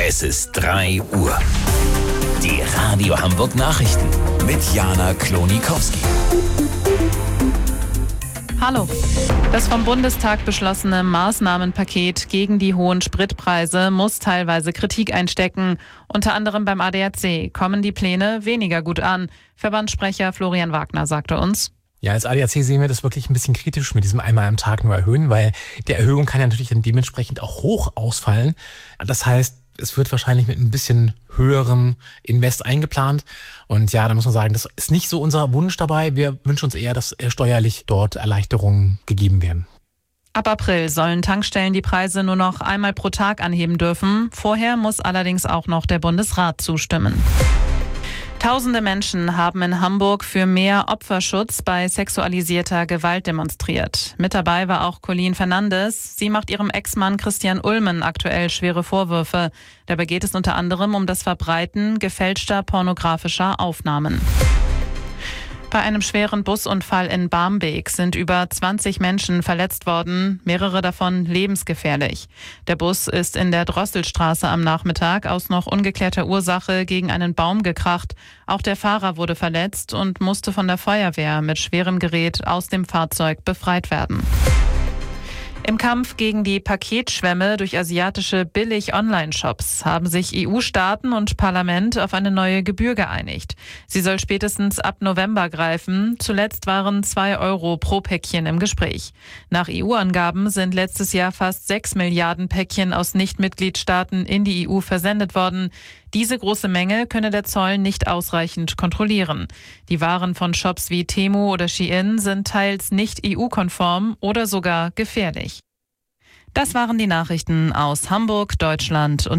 Es ist 3 Uhr. Die Radio Hamburg Nachrichten mit Jana Klonikowski. Hallo. Das vom Bundestag beschlossene Maßnahmenpaket gegen die hohen Spritpreise muss teilweise Kritik einstecken. Unter anderem beim ADAC kommen die Pläne weniger gut an. Verbandssprecher Florian Wagner sagte uns: Ja, als ADAC sehen wir das wirklich ein bisschen kritisch mit diesem einmal am Tag nur erhöhen, weil die Erhöhung kann ja natürlich dann dementsprechend auch hoch ausfallen. Das heißt, es wird wahrscheinlich mit ein bisschen höherem Invest eingeplant. Und ja, da muss man sagen, das ist nicht so unser Wunsch dabei. Wir wünschen uns eher, dass steuerlich dort Erleichterungen gegeben werden. Ab April sollen Tankstellen die Preise nur noch einmal pro Tag anheben dürfen. Vorher muss allerdings auch noch der Bundesrat zustimmen. Tausende Menschen haben in Hamburg für mehr Opferschutz bei sexualisierter Gewalt demonstriert. Mit dabei war auch Colleen Fernandes. Sie macht ihrem Ex-Mann Christian Ulmen aktuell schwere Vorwürfe. Dabei geht es unter anderem um das Verbreiten gefälschter pornografischer Aufnahmen. Bei einem schweren Busunfall in Barmbek sind über 20 Menschen verletzt worden, mehrere davon lebensgefährlich. Der Bus ist in der Drosselstraße am Nachmittag aus noch ungeklärter Ursache gegen einen Baum gekracht. Auch der Fahrer wurde verletzt und musste von der Feuerwehr mit schwerem Gerät aus dem Fahrzeug befreit werden. Im Kampf gegen die Paketschwemme durch asiatische Billig-Online-Shops haben sich EU-Staaten und Parlament auf eine neue Gebühr geeinigt. Sie soll spätestens ab November greifen. Zuletzt waren 2 Euro pro Päckchen im Gespräch. Nach EU-Angaben sind letztes Jahr fast 6 Milliarden Päckchen aus Nicht-Mitgliedstaaten in die EU versendet worden. Diese große Menge könne der Zoll nicht ausreichend kontrollieren. Die Waren von Shops wie Temu oder Shein sind teils nicht EU-konform oder sogar gefährlich. Das waren die Nachrichten aus Hamburg, Deutschland und